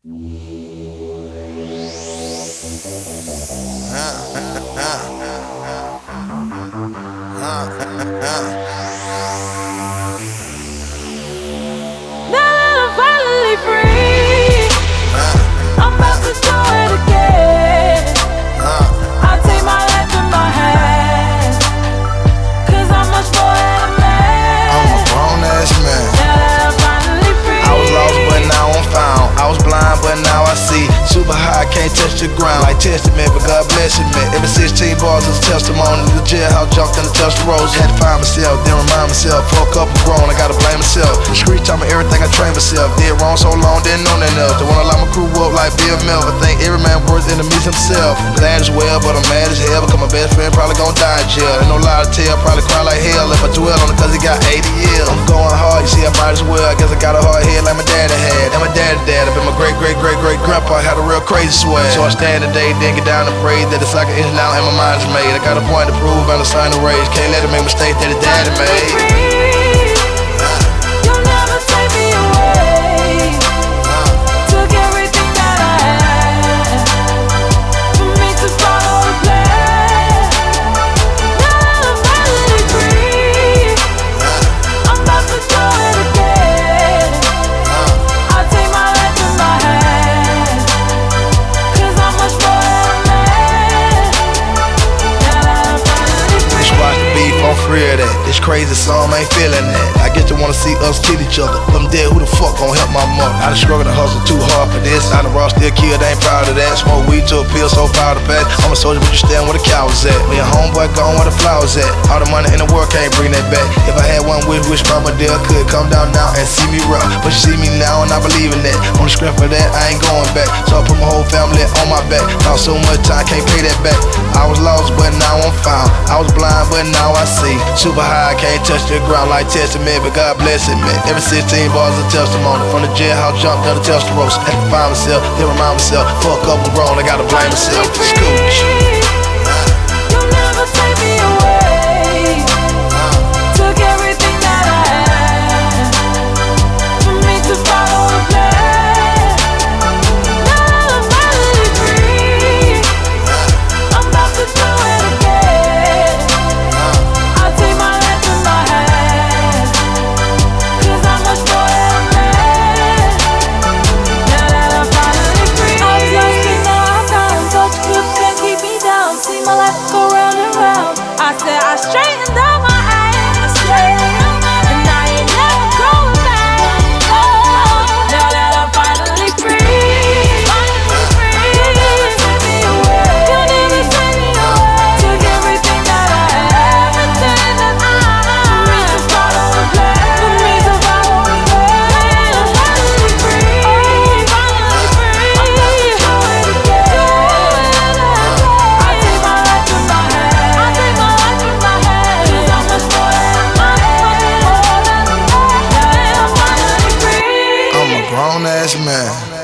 Finally free. I'm about to do it again. I take my life in my hands, 'cause I'm much more than a man. I'm a grown ass man. Now that I'm finally free. I was lost but now I'm found. I was blind but now I see. Super high, can't touch the ground. Like Testament, but God bless it, man. Every 16 bars is a testimony. The jailhouse jumped in the touch the rose. Had to find myself, then remind myself. Fuck up, I'm grown, I gotta blame myself. The street taught me everything, I trained myself. Did wrong so long, didn't know nothing else. They wanna lock my crew up like Bill Melvin. Think every man worth enemies himself. Glad as well, but I'm mad as hell. Because my best friend probably gon' die in jail. Ain't no lie to tell, probably cry like hell if I dwell on it, cause he got 80 years. I'm going hard, you see, I might as well. I guess I got a hard head like my daddy had. And my daddy dad, I bet my great-great-great-great-grandpa had a real crazy swag. So I stand today, then get down and pray that it's like an inch now and my mind is made. I got a point to prove and a sign to raise. Can't let it make mistakes that his daddy made. You'll never take me away. Took everything that I had for me to follow the plan. Now that I'm finally free, I'm about to do it again. I take my life in my hands, 'cause I'm much more than a man. Now that I'm finally free. Just watch the beef, I'm free of that. This crazy song, ain't feeling that. I get to wanna see us kill each other. If I'm dead, who the fuck gon' help my mother? I done struggled and hustle too hard for this. I done raw still killed, ain't proud of that. Smoke weed to a pill, so proud of that. I'm a soldier, but you stand where the cowards at. When your homeboy gone, where the flowers at? All the money in the world can't bring that back. If I had one wish Mama Dale could come down now and see me rock. But you see me now and I believe in that. On the strength of that, I ain't going back. So I put my whole family on my back. Lost so much time, can't pay that back. I was lost, but now I'm found. I was blind, but now I see. Super high, can't touch the ground like Testament, but God bless it, man. Every 16 bars is a testimony. From the jailhouse jumped down the Testarossa. Had to find myself, then remind myself. Fuck up, I'm grown, I gotta blame myself. Scooch. You'll never take me away. Took everything that I had for me to follow the plan. Now that I'm finally free, I'm about to do it again. I take my life in my hands, 'cause I'm much more than a man. Now that I'm finally free, I was lost and now I'm found. Touch clips can't keep me down. See my life go round and round. I said I straightened out my ass, and I ain't never going back. Now that I'm finally free, you'll never take me away. Took everything that I had for me to follow the plan. Finally free, finally free. I'm about to do it again. I take my life in my hands. 'Cause I'm much more than a man. Now that I'm finally free. I'm a grown ass man.